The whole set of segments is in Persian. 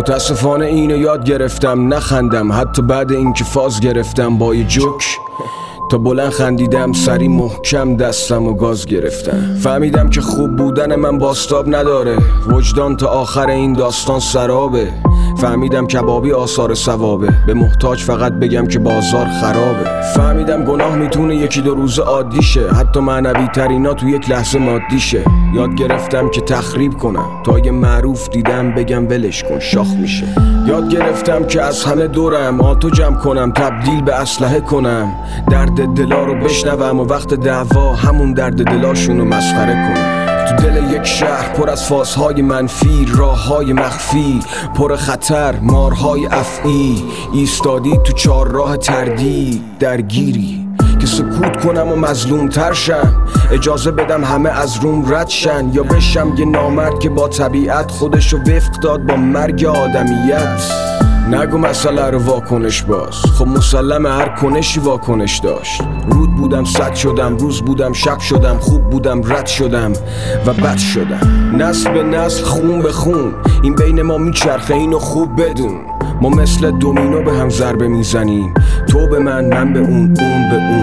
متاسفانه اینو یاد گرفتم نخندم، حتی بعد اینکه فاز گرفتم با یه جوک تا بلند خندیدم، سری محکم دستم و گاز گرفتم. فهمیدم که خوب بودن من باستاب نداره، وجدان تا آخر این داستان سرابه. فهمیدم کبابی آثار ثوابه، به محتاج فقط بگم که بازار خرابه. فهمیدم گناه میتونه یکی دو روز عادی شه، حتی معنوی ترینا تو یک لحظه مادی شه. یاد گرفتم که تخریب کنم تا یه معروف دیدم بگم ولش کن شاخ میشه. یاد گرفتم که از همه دورم آتو جمع کنم، تبدیل به اسلحه کنم، درد دلا رو بشنوم و وقت دعوا همون درد دلاشونو مسخره کنم. تو دل یک شهر پر از فازهای منفی، راههای مخفی پر خطر، مارهای افعی، ایستادی تو چهارراه تردید درگیری که سکوت کنم و مظلوم تر شم، اجازه بدم همه از روم رد شن، یا بشم یه نامرد که با طبیعت خودشو وفق داد با مرگ آدمیت. نگو مسئله رو واکنش باز، خب مسلمه هر کنشی واکنش داشت. رود بودم صد شدم، روز بودم شب شدم، خوب بودم رد شدم و بد شدم. نسل به نسل خون به خون این بین ما میچرخه، اینو خوب بدون. ما مثل دومینو به هم ضربه میزنیم، تو به من به اون به اون.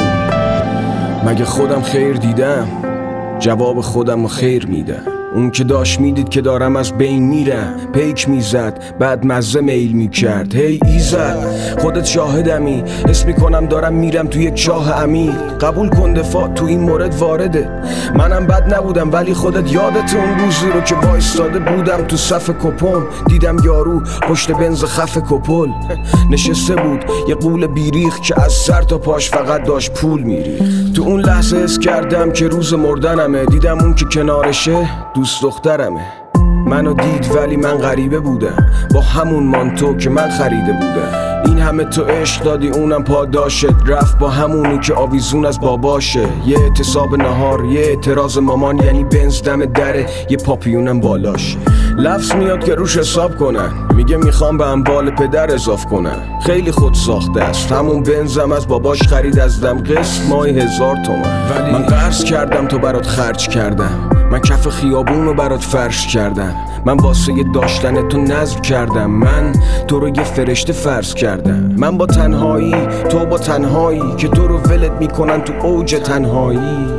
مگه خودم خیر دیدم؟ جواب خودم رو خیر میدم. اون که داشت میدید که دارم از بین میرم، پیک میزد بعد مزه میل میکرد. هی ایزد خودت شاهدمی، حس میکنم دارم میرم تو یک چاه عمیق. قبول کن دفاع تو این مورد وارده، منم بد نبودم ولی خودت یادت اون روزی رو که وایستاده بودم تو صف کپم، دیدم یارو پشت بنز خف کپل نشسته بود، یه قول بیریخ که از سر تا پاش فقط داشت پول میریخت. تو اون لحظه حس کردم که روز مردنمه، دیدم اون که کنارشه دوست دخترمه. منو دید ولی من غریبه بودم، با همون مانتو که من خریده بودم. این همه تو عشق دادی اونم پاداشت، رفت با همونی که آویزون از باباشه. یه اعتصاب نهار، یه اعتراض مامان، یعنی بنز دم دره، یه پاپیونم بالاشه. لفظ میاد که روش حساب کنن، میگه میخوام به اموال پدر اضاف کنن. خیلی خود ساخته است، همون بنزم از باباش خرید از دم، قسط ماهی 1000 تومن. ولی من قرض کردم تو برات خرج کردم، من کف خیابون رو برات فرش کردم، من واسه داشتن تو نذر کردم، من تو رو یه فرشته فرض کردم. من با تنهایی، تو با تنهایی که تو رو ولت میکنن تو اوج تنهایی.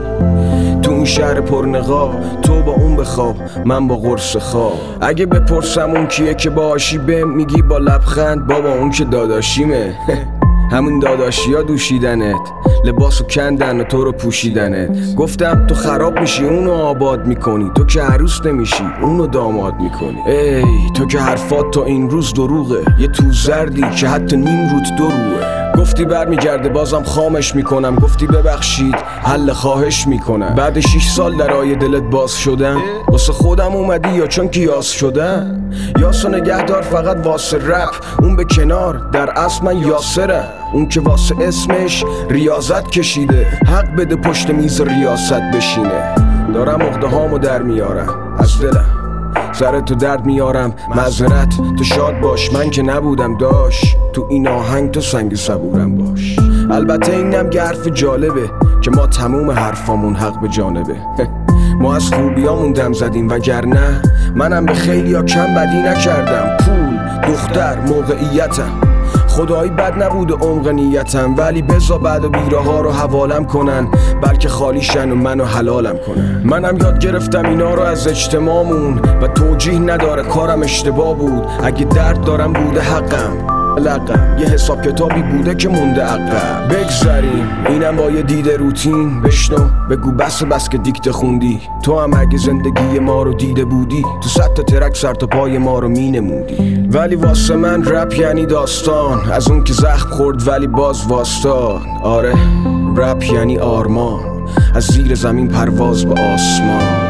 تو اون شهر پرنقاب، تو با اون بخواب، من با قرص خواب. اگه بپرسم اون کیه که باهاشی بهم میگی با لبخند بابا اون که داداشیمه. همون داداشی ها دوشیدنت، لباسو کندن و تو رو پوشیدنت. گفتم تو خراب میشی اونو آباد میکنی، تو که عروس نمیشی اونو داماد میکنی. ای تو که حرفات تا این روز دروغه، یه تو زردی که حتی نیم روت دروغه. گفتی برمیگرده بازم خامش میکنم، گفتی ببخشید حل خواهش میکنم. بعد 6 سال درای دلت باز شدم، واسه خودم اومدی یا چون که یاس شدم؟ یاسو نگهدار فقط واسه رپ، اون به کنار، در اصل من یاسرم. اون که واسه اسمش ریاضت کشیده، حق بده پشت میز ریاست بشینه. دارم عقده هامو در میارم از دلم، سر تو درد میارم معذرت، تو شاد باش من که نبودم داش، تو این آهنگ تو سنگ صبورم باش. البته اینم که حرف جالبه که ما تموم حرفامون حق به جانبه. ما از خوبیامون دم زدیم وگرنه منم به خیلیا کم بدی نکردم. پول، دختر، موقعیتم، خدایی بد نبود عمق نیتم، ولی بزا بعد و بیره ها رو حوالم کنن، بلکه خالیشن و منو حلالم کنن. منم یاد گرفتم اینا رو از اجتماعمون و توجیه نداره کارم اشتباه بود. اگه درد دارم بوده حقم، لقم یه حساب کتابی بوده که مونده عقب. بگذریم اینم با یه دیده روتین، بشنو بگو بس که دیکته خوندی. تو هم اگه زندگی ما رو دیده بودی، تو 100 تا ترک سر تا پای ما رو مینمودی. ولی واسه من رپ یعنی داستان، از اون که زخم خورد ولی باز واسطاد. آره رپ یعنی آرمان، از زیر زمین پرواز به آسمان.